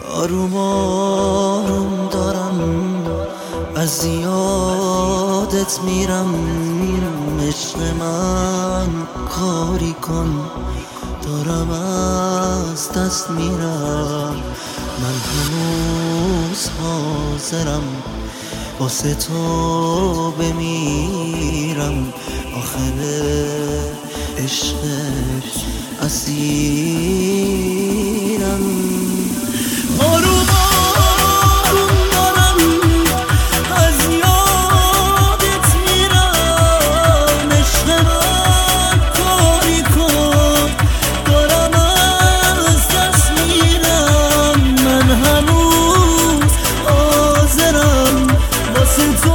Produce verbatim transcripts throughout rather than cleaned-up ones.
آروم آروم دارم از یادت میرم. عشق من کاری کن دارم از دست میرم. من هنوز حاضرم واسه تو بمیرم. آخر عشقت اسیرم. آروم آروم دارم از یادت میرم. عشق من کاری کن دارم از دست میرم. من هنوز حاضرم واسه تو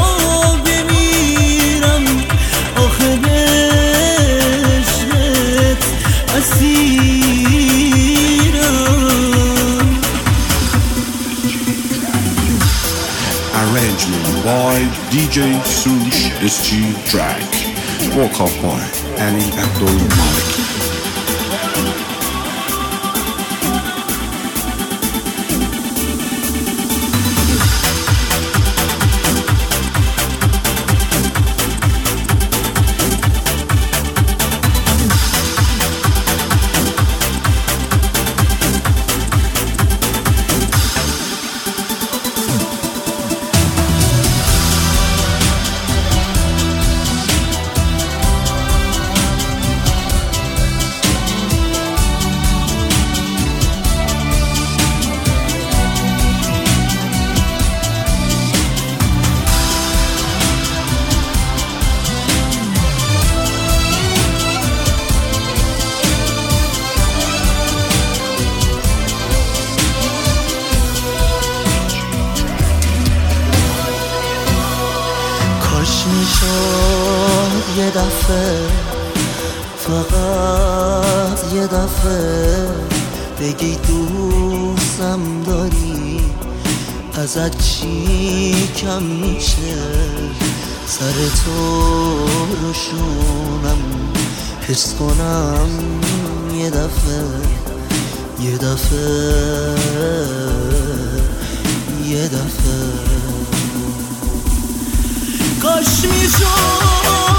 بمیرم. آخه عشقت اسیرم. Arrangement by D J Sush S G Track. Walk up by Ali Abdul Malik. میشد یه دفعه، فقط یه دفعه بگی دوستم داری، ازت چی کم میشه؟ سر تو رو شونم حس کنم یه دفعه، یه دفعه، یه دفعه. کاش میشد